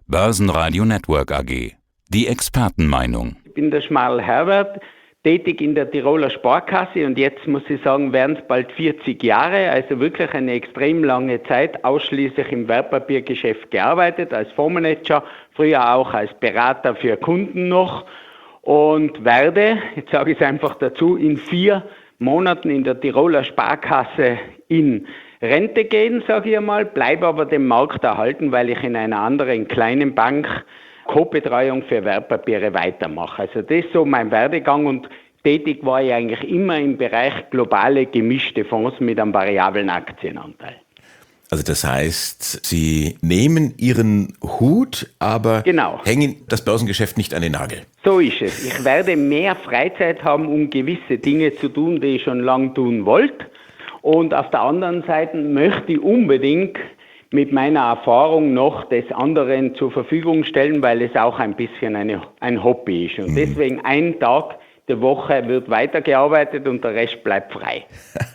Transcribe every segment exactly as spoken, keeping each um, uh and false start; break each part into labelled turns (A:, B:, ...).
A: Börsenradio Network A G. Die Expertenmeinung.
B: Ich bin der Schmarl Herbert, tätig in der Tiroler Sparkasse und jetzt muss ich sagen, werden es bald vierzig Jahre, also wirklich eine extrem lange Zeit, ausschließlich im Wertpapiergeschäft gearbeitet, als Fondsmanager, früher auch als Berater für Kunden noch und werde, jetzt sage ich es einfach dazu, in vier Monaten in der Tiroler Sparkasse in Rente gehen, sage ich einmal, bleibe aber dem Markt erhalten, weil ich in einer anderen kleinen Bank Co-Betreuung für Wertpapiere weitermache. Also das ist so mein Werdegang und tätig war ich eigentlich immer im Bereich globale gemischte Fonds mit einem variablen Aktienanteil.
C: Also das heißt, Sie nehmen Ihren Hut, aber
B: genau.
C: hängen das Börsengeschäft nicht an den Nagel.
B: So ist es. Ich werde mehr Freizeit haben, um gewisse Dinge zu tun, die ich schon lange tun wollte. Und auf der anderen Seite möchte ich unbedingt mit meiner Erfahrung noch des anderen zur Verfügung stellen, weil es auch ein bisschen eine, ein Hobby ist. Und mhm. deswegen ein Tag der Woche wird weitergearbeitet und der Rest bleibt frei.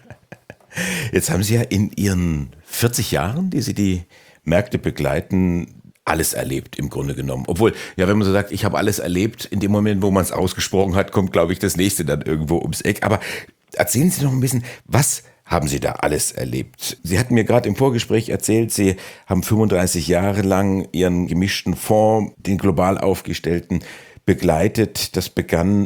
C: Jetzt haben Sie ja in Ihren vierzig Jahren, die Sie die Märkte begleiten, alles erlebt im Grunde genommen. Obwohl, ja, wenn man so sagt, ich habe alles erlebt, in dem Moment, wo man es ausgesprochen hat, kommt, glaube ich, das nächste dann irgendwo ums Eck. Aber erzählen Sie noch ein bisschen, was haben Sie da alles erlebt? Sie hatten mir gerade im Vorgespräch erzählt, Sie haben fünfunddreißig Jahre lang Ihren gemischten Fonds, den global aufgestellten, begleitet. Das begann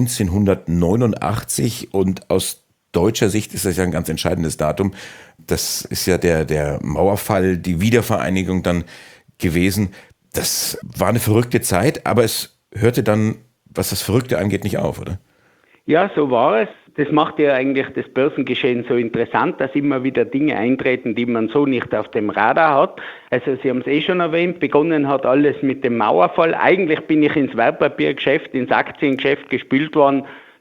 C: neunzehnhundertneunundachtzig und aus deutscher Sicht ist das ja ein ganz entscheidendes Datum. Das ist ja der, der Mauerfall, die Wiedervereinigung dann gewesen. Das war eine verrückte Zeit, aber es hörte dann, was das Verrückte angeht, nicht auf, oder?
B: Ja, so war es. Das macht ja eigentlich das Börsengeschehen so interessant, dass immer wieder Dinge eintreten, die man so nicht auf dem Radar hat. Also Sie haben es eh schon erwähnt, begonnen hat alles mit dem Mauerfall. Eigentlich bin ich ins Wertpapiergeschäft, ins Aktiengeschäft gespült worden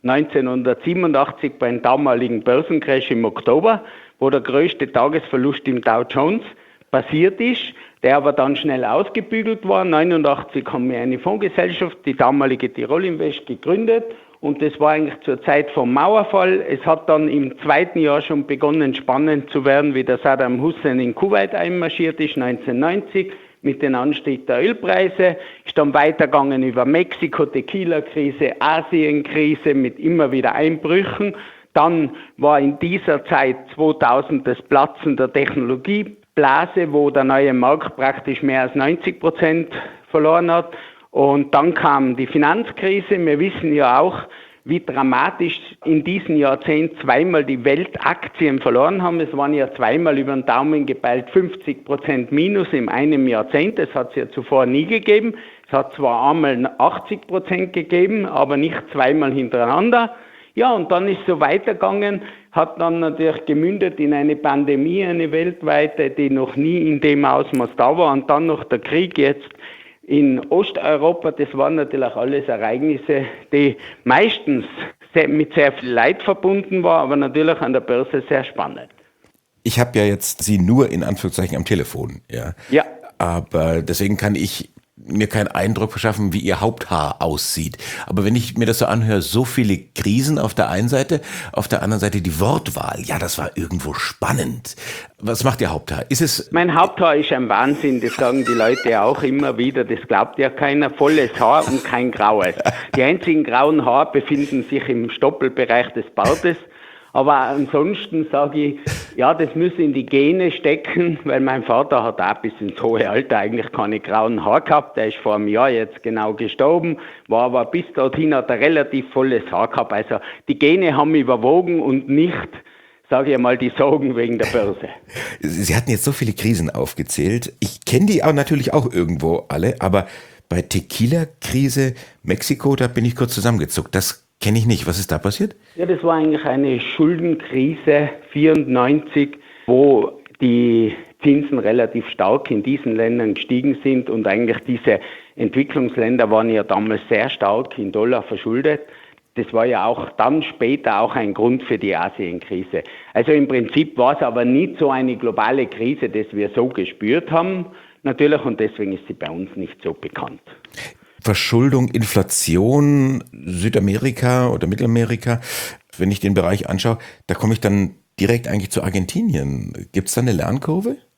B: neunzehnhundertsiebenundachtzig beim damaligen Börsencrash im Oktober, wo der größte Tagesverlust im Dow Jones passiert ist, der aber dann schnell ausgebügelt war. neunundachtzig haben wir eine Fondsgesellschaft, die damalige Tirol Invest, gegründet. Und das war eigentlich zur Zeit vom Mauerfall. Es hat dann im zweiten Jahr schon begonnen, spannend zu werden, wie der Saddam Hussein in Kuwait einmarschiert ist, neunzehnhundertneunzig, mit dem Anstieg der Ölpreise. Ist dann weitergegangen über Mexiko, Tequila-Krise, Asien-Krise mit immer wieder Einbrüchen. Dann war in dieser Zeit zweitausend das Platzen der Technologieblase, wo der neue Markt praktisch mehr als neunzig Prozent verloren hat. Und dann kam die Finanzkrise. Wir wissen ja auch, wie dramatisch in diesem Jahrzehnt zweimal die Weltaktien verloren haben. Es waren ja zweimal über den Daumen gepeilt fünfzig Prozent Minus in einem Jahrzehnt. Das hat es ja zuvor nie gegeben. Es hat zwar einmal achtzig Prozent gegeben, aber nicht zweimal hintereinander. Ja, und dann ist es so weitergegangen, hat dann natürlich gemündet in eine Pandemie, eine weltweite, die noch nie in dem Ausmaß da war. Und dann noch der Krieg jetzt in Osteuropa. Das waren natürlich alles Ereignisse, die meistens sehr, mit sehr viel Leid verbunden waren, aber natürlich an der Börse sehr spannend.
C: Ich habe ja jetzt Sie nur in Anführungszeichen am Telefon, ja.
B: Ja.
C: Aber deswegen kann ich mir keinen Eindruck verschaffen, wie Ihr Haupthaar aussieht. Aber wenn ich mir das so anhöre, so viele Krisen auf der einen Seite, auf der anderen Seite die Wortwahl, ja, das war irgendwo spannend. Was macht Ihr Haupthaar? Ist es?
B: Mein Haupthaar ist ein Wahnsinn, das sagen die Leute auch immer wieder, das glaubt ja keiner, volles Haar und kein graues. Die einzigen grauen Haare befinden sich im Stoppelbereich des Bartes. Aber ansonsten sage ich, ja, das muss in die Gene stecken, weil mein Vater hat auch bis ins hohe Alter eigentlich keine grauen Haare gehabt. Der ist vor einem Jahr jetzt genau gestorben, war aber bis dorthin hat er relativ volles Haar gehabt. Also die Gene haben überwogen und nicht, sage ich mal, die Sorgen wegen der Börse.
C: Sie hatten jetzt so viele Krisen aufgezählt. Ich kenne die auch natürlich auch irgendwo alle, aber bei Tequila-Krise Mexiko, da bin ich kurz zusammengezuckt. Das kenne ich nicht. Was ist da passiert?
B: Ja, das war eigentlich eine Schuldenkrise vierundneunzig, wo die Zinsen relativ stark in diesen Ländern gestiegen sind und eigentlich diese Entwicklungsländer waren ja damals sehr stark in Dollar verschuldet. Das war ja auch dann später auch ein Grund für die Asienkrise. Also im Prinzip war es aber nicht so eine globale Krise, dass wir so gespürt haben, natürlich, und deswegen ist sie bei uns nicht so bekannt.
C: Verschuldung, Inflation, Südamerika oder Mittelamerika, wenn ich den Bereich anschaue, da komme ich dann direkt eigentlich zu Argentinien. Gibt es da eine Lernkurve?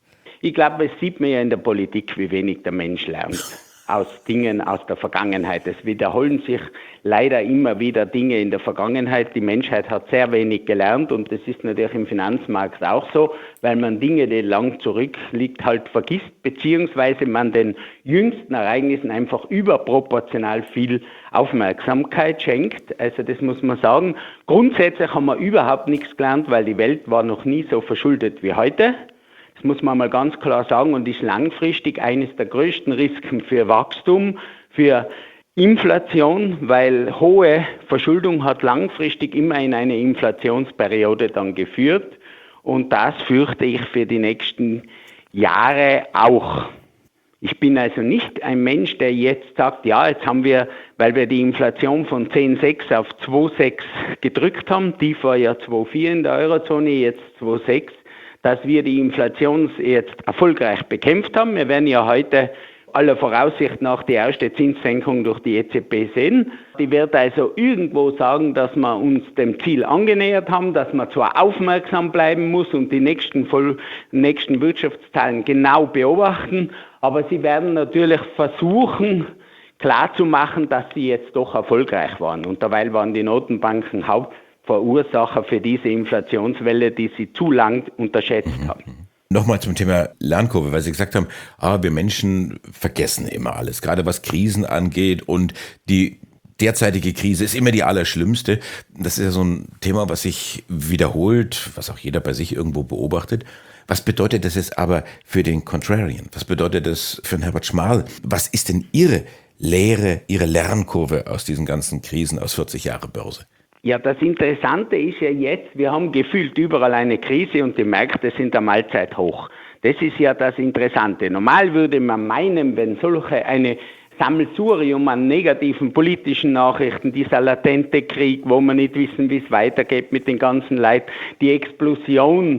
B: Ich glaube, es sieht man ja in der Politik, wie wenig der Mensch lernt aus Dingen aus der Vergangenheit. Es wiederholen sich leider immer wieder Dinge in der Vergangenheit. Die Menschheit hat sehr wenig gelernt und das ist natürlich im Finanzmarkt auch so, weil man Dinge, die lang zurückliegt, halt vergisst, beziehungsweise man den jüngsten Ereignissen einfach überproportional viel Aufmerksamkeit schenkt. Also das muss man sagen. Grundsätzlich haben wir überhaupt nichts gelernt, weil die Welt war noch nie so verschuldet wie heute. Das muss man mal ganz klar sagen und ist langfristig eines der größten Risiken für Wachstum, für Inflation, weil hohe Verschuldung hat langfristig immer in eine Inflationsperiode dann geführt und das fürchte ich für die nächsten Jahre auch. Ich bin also nicht ein Mensch, der jetzt sagt, ja, jetzt haben wir, weil wir die Inflation von zehn Komma sechs auf zwei Komma sechs gedrückt haben, die war ja zwei Komma vier in der Eurozone, jetzt zwei Komma sechs, dass wir die Inflation jetzt erfolgreich bekämpft haben. Wir werden ja heute aller Voraussicht nach die erste Zinssenkung durch die E Z B sehen. Die wird also irgendwo sagen, dass wir uns dem Ziel angenähert haben, dass man zwar aufmerksam bleiben muss und die nächsten, voll, nächsten Wirtschaftszahlen genau beobachten, aber sie werden natürlich versuchen, klarzumachen, dass sie jetzt doch erfolgreich waren. Und dabei waren die Notenbanken Haupt Verursacher für diese Inflationswelle, die sie zu lang unterschätzt haben.
C: Nochmal zum Thema Lernkurve, weil Sie gesagt haben, ah, wir Menschen vergessen immer alles, gerade was Krisen angeht und die derzeitige Krise ist immer die allerschlimmste. Das ist ja so ein Thema, was sich wiederholt, was auch jeder bei sich irgendwo beobachtet. Was bedeutet das jetzt aber für den Contrarian? Was bedeutet das für den Herbert Schmarl? Was ist denn Ihre Lehre, Ihre Lernkurve aus diesen ganzen Krisen aus vierzig Jahre Börse?
B: Ja, das Interessante ist ja jetzt, wir haben gefühlt überall eine Krise und die Märkte sind am Allzeithoch. Das ist ja das Interessante. Normal würde man meinen, wenn solche eine Sammelsurium an negativen politischen Nachrichten, dieser latente Krieg, wo wir nicht wissen, wie es weitergeht mit den ganzen Leid, die Explosion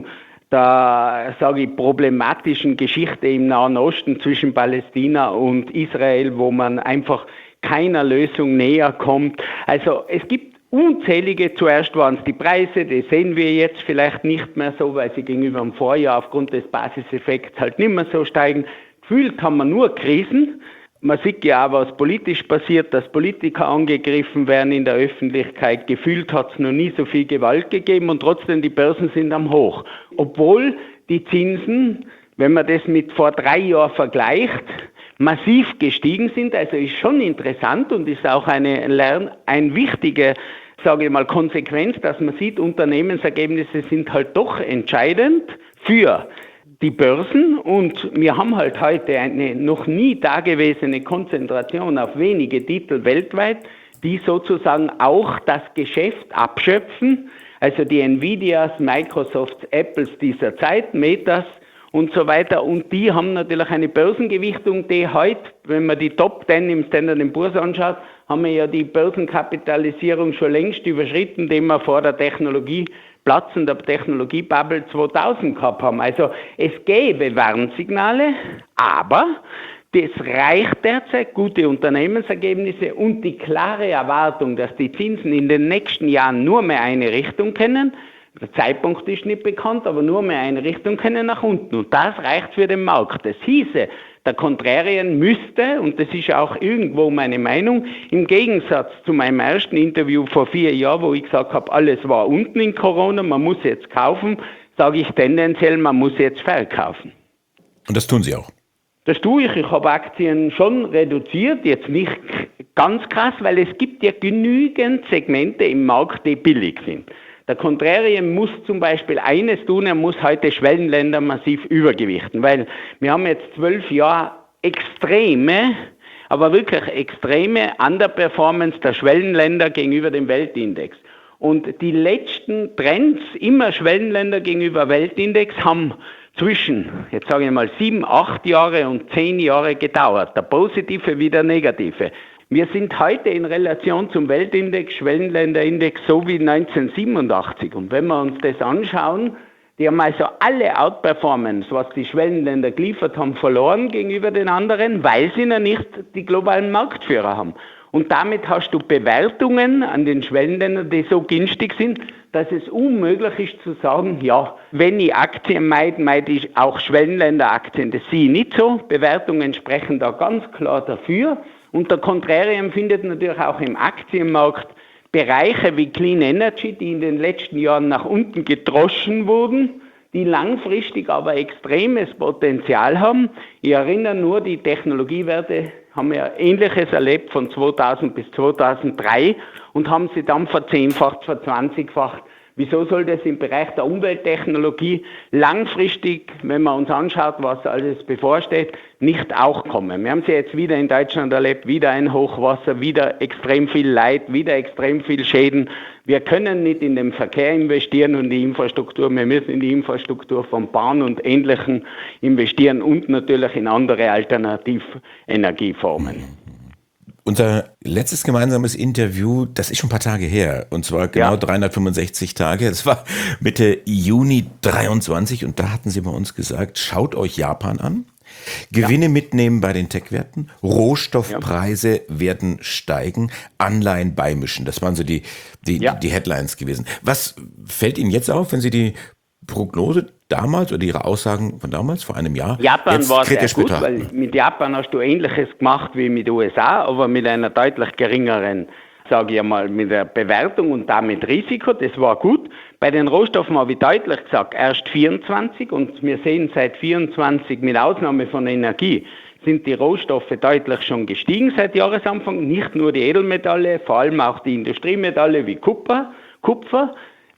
B: der, sage ich, problematischen Geschichte im Nahen Osten zwischen Palästina und Israel, wo man einfach keiner Lösung näher kommt. Also es gibt unzählige, zuerst waren es die Preise, die sehen wir jetzt vielleicht nicht mehr so, weil sie gegenüber dem Vorjahr aufgrund des Basiseffekts halt nicht mehr so steigen. Gefühlt haben wir nur Krisen. Man sieht ja auch, was politisch passiert, dass Politiker angegriffen werden in der Öffentlichkeit. Gefühlt hat es noch nie so viel Gewalt gegeben und trotzdem die Börsen sind am Hoch. Obwohl die Zinsen, wenn man das mit vor drei Jahren vergleicht, massiv gestiegen sind, also ist schon interessant und ist auch eine Lern-, ein wichtige, sage ich mal, Konsequenz, dass man sieht, Unternehmensergebnisse sind halt doch entscheidend für die Börsen und wir haben halt heute eine noch nie dagewesene Konzentration auf wenige Titel weltweit, die sozusagen auch das Geschäft abschöpfen, also die Nvidias, Microsofts, Apples dieser Zeit, Metas, und so weiter. Und die haben natürlich eine Börsengewichtung, die heute, wenn man die Top zehn im Standard and Poor's anschaut, haben wir ja die Börsenkapitalisierung schon längst überschritten, die wir vor der Technologie, Platzen der Technologiebubble zweitausend gehabt haben. Also es gäbe Warnsignale, aber das reicht derzeit, gute Unternehmensergebnisse und die klare Erwartung, dass die Zinsen in den nächsten Jahren nur mehr eine Richtung kennen. Der Zeitpunkt ist nicht bekannt, aber nur mehr eine Richtung können nach unten. Und das reicht für den Markt. Das hieße, der Contrarian müsste, und das ist auch irgendwo meine Meinung, im Gegensatz zu meinem ersten Interview vor vier Jahren, wo ich gesagt habe, alles war unten in Corona, man muss jetzt kaufen, sage ich tendenziell, man muss jetzt verkaufen.
C: Und das tun Sie auch?
B: Das tue ich. Ich habe Aktien schon reduziert, jetzt nicht ganz krass, weil es gibt ja genügend Segmente im Markt, die billig sind. Der Contrarian muss zum Beispiel eines tun, er muss heute Schwellenländer massiv übergewichten, weil wir haben jetzt zwölf Jahre extreme, aber wirklich extreme Underperformance der Schwellenländer gegenüber dem Weltindex. Und die letzten Trends, immer Schwellenländer gegenüber Weltindex, haben zwischen, jetzt sage ich mal, sieben, acht Jahre und zehn Jahre gedauert. Der positive wie der negative. Wir sind heute in Relation zum Weltindex, Schwellenländerindex, so wie neunzehnhundertsiebenundachtzig. Und wenn wir uns das anschauen, die haben also alle Outperformance, was die Schwellenländer geliefert haben, verloren gegenüber den anderen, weil sie noch nicht die globalen Marktführer haben. Und damit hast du Bewertungen an den Schwellenländern, die so günstig sind, dass es unmöglich ist zu sagen, ja, wenn ich Aktien meide, meide ich auch Schwellenländeraktien. Das sehe ich nicht so. Bewertungen sprechen da ganz klar dafür. Und der Contrarian findet natürlich auch im Aktienmarkt Bereiche wie Clean Energy, die in den letzten Jahren nach unten gedroschen wurden, die langfristig aber extremes Potenzial haben. Ich erinnere nur, die Technologiewerte haben ja Ähnliches erlebt von zweitausend bis zweitausenddrei und haben sie dann verzehnfacht, verzwanzigfacht. Wieso soll das im Bereich der Umwelttechnologie langfristig, wenn man uns anschaut, was alles bevorsteht, nicht auch kommen? Wir haben sie jetzt wieder in Deutschland erlebt, wieder ein Hochwasser, wieder extrem viel Leid, wieder extrem viel Schäden. Wir können nicht in den Verkehr investieren und die Infrastruktur, wir müssen in die Infrastruktur von Bahn und Ähnlichem investieren und natürlich in andere Alternativenergieformen.
C: Unser letztes gemeinsames Interview, das ist schon ein paar Tage her, und zwar genau ja. dreihundertfünfundsechzig Tage. Das war Mitte Juni dreiundzwanzig und da hatten Sie bei uns gesagt, schaut euch Japan an, Gewinne ja. mitnehmen bei den Tech-Werten, Rohstoffpreise ja. werden steigen, Anleihen beimischen. Das waren so die, die, ja. die Headlines gewesen. Was fällt Ihnen jetzt auf, wenn Sie die Prognose damals oder Ihre Aussagen von damals, vor einem Jahr,
B: Japan
C: jetzt
B: war
C: kritisch
B: sehr gut,
C: betrachten?
B: Weil mit Japan hast du Ähnliches gemacht wie mit den U S A, aber mit einer deutlich geringeren, sage ich einmal, mit der Bewertung und damit Risiko. Das war gut. Bei den Rohstoffen habe ich deutlich gesagt, erst vierundzwanzig und wir sehen seit vierundzwanzig, mit Ausnahme von Energie, sind die Rohstoffe deutlich schon gestiegen seit Jahresanfang. Nicht nur die Edelmetalle, vor allem auch die Industriemetalle wie Kupfer. Kupfer.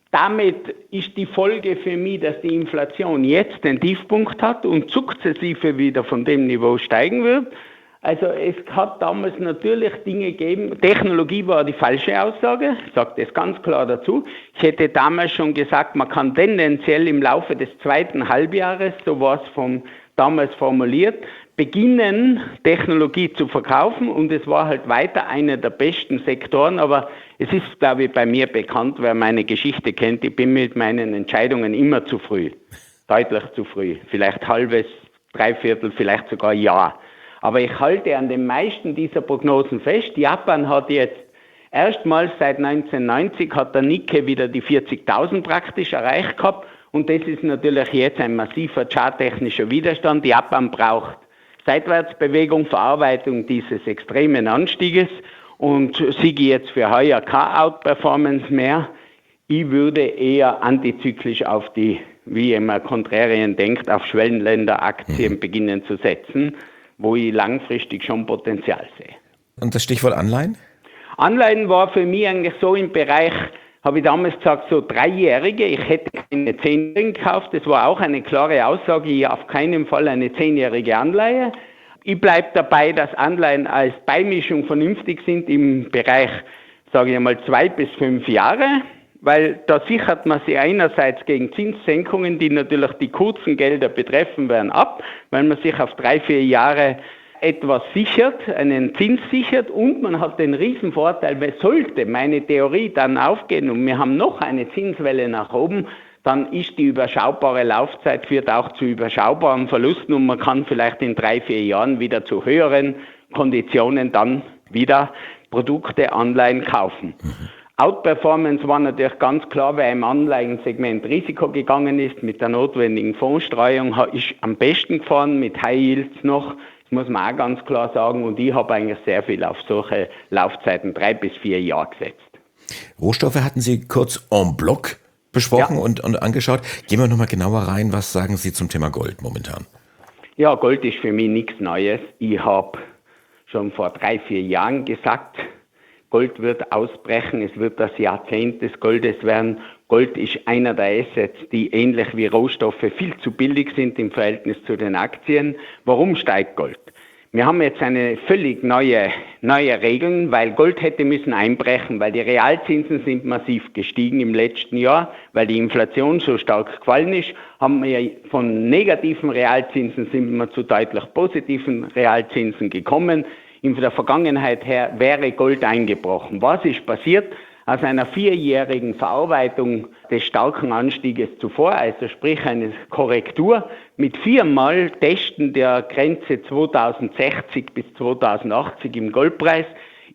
B: Damit ist die Folge für mich, dass die Inflation jetzt den Tiefpunkt hat und sukzessive wieder von dem Niveau steigen wird. Also es hat damals natürlich Dinge gegeben, Technologie war die falsche Aussage, ich sage das ganz klar dazu. Ich hätte damals schon gesagt, man kann tendenziell im Laufe des zweiten Halbjahres, so war es von damals formuliert, beginnen, Technologie zu verkaufen und es war halt weiter einer der besten Sektoren, aber es ist, glaube ich, bei mir bekannt, wer meine Geschichte kennt, ich bin mit meinen Entscheidungen immer zu früh, deutlich zu früh, vielleicht halbes, dreiviertel, vielleicht sogar Jahr. Aber ich halte an den meisten dieser Prognosen fest. Japan hat jetzt erstmals seit neunzehnhundertneunzig hat der Nikkei wieder die vierzigtausend praktisch erreicht gehabt und das ist natürlich jetzt ein massiver charttechnischer Widerstand. Japan braucht Seitwärtsbewegung, Verarbeitung dieses extremen Anstieges und siege jetzt für heuer keine Outperformance mehr. Ich würde eher antizyklisch auf die, wie immer Contrarian denkt, auf Schwellenländeraktien mhm. beginnen zu setzen, wo ich langfristig schon Potenzial sehe.
C: Und das Stichwort Anleihen?
B: Anleihen war für mich eigentlich so im Bereich, habe ich damals gesagt, so Dreijährige. Ich hätte keine Zehnjährigen gekauft. Das war auch eine klare Aussage, ich auf keinen Fall eine zehnjährige Anleihe. Ich bleibe dabei, dass Anleihen als Beimischung vernünftig sind im Bereich, sage ich einmal, zwei bis fünf Jahre. Weil da sichert man sich einerseits gegen Zinssenkungen, die natürlich die kurzen Gelder betreffen werden, ab, weil man sich auf drei, vier Jahre etwas sichert, einen Zins sichert und man hat den Riesenvorteil, weil sollte meine Theorie dann aufgehen und wir haben noch eine Zinswelle nach oben, dann ist die überschaubare Laufzeit, führt auch zu überschaubaren Verlusten und man kann vielleicht in drei, vier Jahren wieder zu höheren Konditionen dann wieder Produkte, Anleihen kaufen. Mhm. Outperformance war natürlich ganz klar, wer im Anleihensegment Risiko gegangen ist, mit der notwendigen Fondsstreuung ist am besten gefahren, mit High Yields noch, das muss man auch ganz klar sagen. Und ich habe eigentlich sehr viel auf solche Laufzeiten, drei bis vier Jahre gesetzt.
C: Rohstoffe hatten Sie kurz en bloc besprochen ja. und, und angeschaut. Gehen wir nochmal genauer rein, was sagen Sie zum Thema Gold momentan?
B: Ja, Gold ist für mich nichts Neues. Ich habe schon vor drei, vier Jahren gesagt, Gold wird ausbrechen, es wird das Jahrzehnt des Goldes werden. Gold ist einer der Assets, die ähnlich wie Rohstoffe viel zu billig sind im Verhältnis zu den Aktien. Warum steigt Gold? Wir haben jetzt eine völlig neue, neue Regeln, weil Gold hätte müssen einbrechen, weil die Realzinsen sind massiv gestiegen im letzten Jahr, weil die Inflation so stark gefallen ist, haben wir von negativen Realzinsen sind wir zu deutlich positiven Realzinsen gekommen. In der Vergangenheit her wäre Gold eingebrochen. Was ist passiert? Aus einer vierjährigen Verarbeitung des starken Anstieges zuvor, also sprich eine Korrektur mit viermal Testen der Grenze zweitausendsechzig bis zweitausendachtzig im Goldpreis,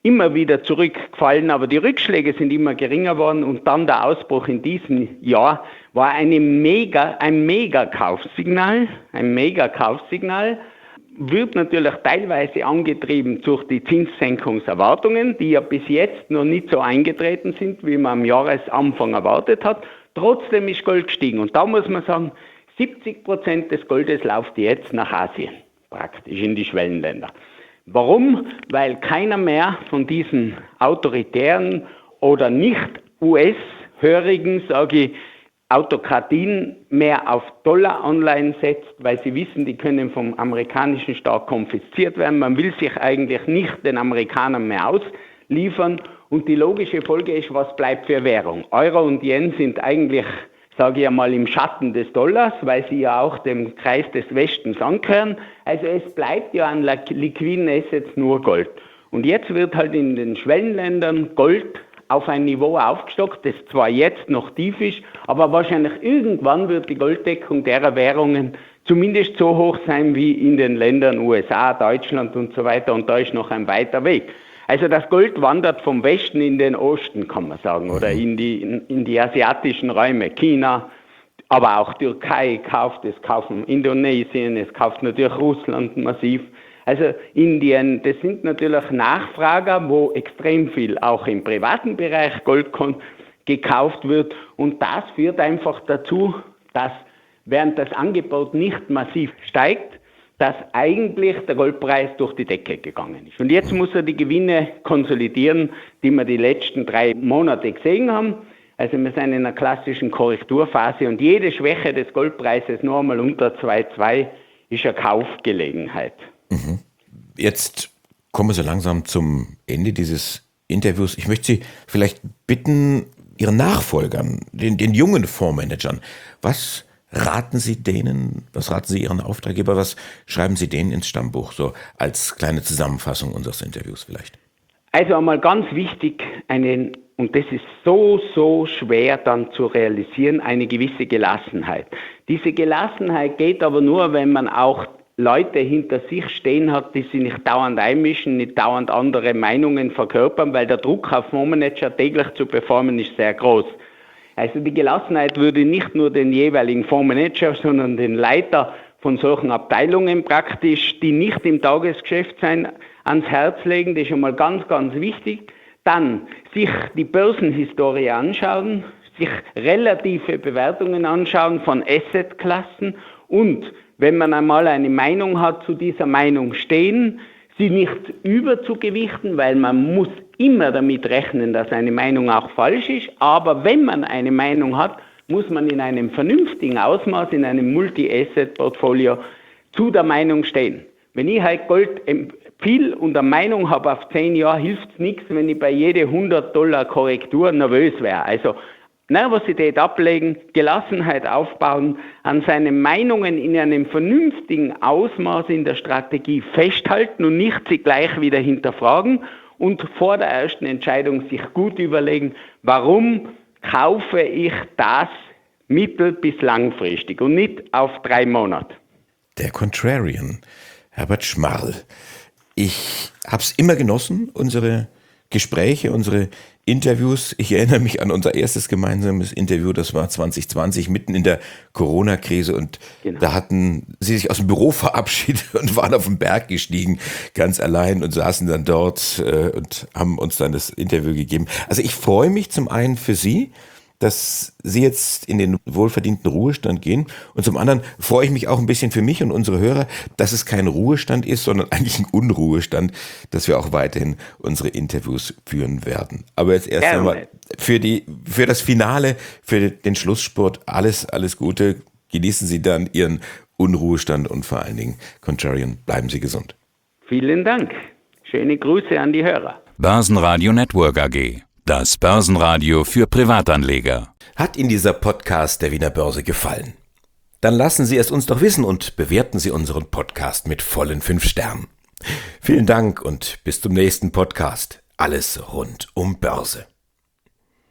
B: immer wieder zurückgefallen, aber die Rückschläge sind immer geringer worden und dann der Ausbruch in diesem Jahr war eine mega, ein Mega-Kaufsignal, ein Mega-Kaufsignal, wird natürlich teilweise angetrieben durch die Zinssenkungserwartungen, die ja bis jetzt noch nicht so eingetreten sind, wie man am Jahresanfang erwartet hat. Trotzdem ist Gold gestiegen und da muss man sagen, siebzig Prozent des Goldes läuft jetzt nach Asien, praktisch in die Schwellenländer. Warum? Weil keiner mehr von diesen autoritären oder nicht U S-hörigen, sage ich, Autokratien mehr auf Dollar-Anleihen setzt, weil sie wissen, die können vom amerikanischen Staat konfisziert werden. Man will sich eigentlich nicht den Amerikanern mehr ausliefern. Und die logische Folge ist, was bleibt für Währung? Euro und Yen sind eigentlich, sage ich einmal, im Schatten des Dollars, weil sie ja auch dem Kreis des Westens angehören. Also es bleibt ja an liquiden Assets nur Gold. Und jetzt wird halt in den Schwellenländern Gold auf ein Niveau aufgestockt, das zwar jetzt noch tief ist, aber wahrscheinlich irgendwann wird die Golddeckung derer Währungen zumindest so hoch sein wie in den Ländern U S A, Deutschland und so weiter. Und da ist noch ein weiter Weg. Also das Gold wandert vom Westen in den Osten, kann man sagen, oder in die, in, in die asiatischen Räume. China, aber auch Türkei kauft, es kaufen Indonesien, es kauft natürlich Russland massiv. Also Indien, das sind natürlich Nachfrager, wo extrem viel auch im privaten Bereich Gold gekauft wird. Und das führt einfach dazu, dass während das Angebot nicht massiv steigt, dass eigentlich der Goldpreis durch die Decke gegangen ist. Und jetzt muss er die Gewinne konsolidieren, die wir die letzten drei Monate gesehen haben. Also wir sind in einer klassischen Korrekturphase und jede Schwäche des Goldpreises nur einmal unter zwei Komma zwei ist eine Kaufgelegenheit.
C: Mhm. Jetzt kommen wir so langsam zum Ende dieses Interviews. Ich möchte Sie vielleicht bitten, Ihren Nachfolgern, den, den jungen Fondsmanagern, was raten Sie denen, was raten Sie Ihren Auftraggeber, was schreiben Sie denen ins Stammbuch, so als kleine Zusammenfassung unseres Interviews vielleicht?
B: Also einmal ganz wichtig, eine, und das ist so, so schwer dann zu realisieren, eine gewisse Gelassenheit. Diese Gelassenheit geht aber nur, wenn man auch Leute hinter sich stehen hat, die sich nicht dauernd einmischen, nicht dauernd andere Meinungen verkörpern, weil der Druck auf Fondsmanager täglich zu performen ist sehr groß. Also die Gelassenheit würde nicht nur den jeweiligen Fondsmanager, sondern den Leiter von solchen Abteilungen praktisch, die nicht im Tagesgeschäft sein, ans Herz legen. Das ist schon mal ganz, ganz wichtig. Dann sich die Börsenhistorie anschauen, sich relative Bewertungen anschauen von Assetklassen und wenn man einmal eine Meinung hat, zu dieser Meinung stehen, sie nicht überzugewichten, weil man muss immer damit rechnen, dass eine Meinung auch falsch ist. Aber wenn man eine Meinung hat, muss man in einem vernünftigen Ausmaß, in einem Multi-Asset-Portfolio zu der Meinung stehen. Wenn ich halt Gold empfehle und eine Meinung habe auf zehn Jahre, hilft es nichts, wenn ich bei jeder hundert Dollar Korrektur nervös wäre. Also Nervosität ablegen, Gelassenheit aufbauen, an seinen Meinungen in einem vernünftigen Ausmaß in der Strategie festhalten und nicht sie gleich wieder hinterfragen und vor der ersten Entscheidung sich gut überlegen, warum kaufe ich das mittel- bis langfristig und nicht auf drei Monate.
C: Der Contrarian, Herbert Schmarl. Ich habe es immer genossen, unsere Gespräche, unsere Interviews. Ich erinnere mich an unser erstes gemeinsames Interview, das war zwanzig zwanzig, mitten in der Corona-Krise und genau. Da hatten Sie sich aus dem Büro verabschiedet und waren auf den Berg gestiegen, ganz allein und saßen dann dort äh, und haben uns dann das Interview gegeben. Also ich freue mich zum einen für Sie, dass Sie jetzt in den wohlverdienten Ruhestand gehen. Und zum anderen freue ich mich auch ein bisschen für mich und unsere Hörer, dass es kein Ruhestand ist, sondern eigentlich ein Unruhestand, dass wir auch weiterhin unsere Interviews führen werden. Aber jetzt erst einmal für die, für das Finale, für den Schlussspurt alles, alles Gute. Genießen Sie dann Ihren Unruhestand und vor allen Dingen, Contrarian, bleiben Sie gesund.
B: Vielen Dank. Schöne Grüße an die Hörer.
A: Börsenradio Network A G. Das Börsenradio für Privatanleger.
C: Hat Ihnen dieser Podcast der Wiener Börse gefallen? Dann lassen Sie es uns doch wissen und bewerten Sie unseren Podcast mit vollen fünf Sternen. Vielen Dank und bis zum nächsten Podcast. Alles rund um Börse.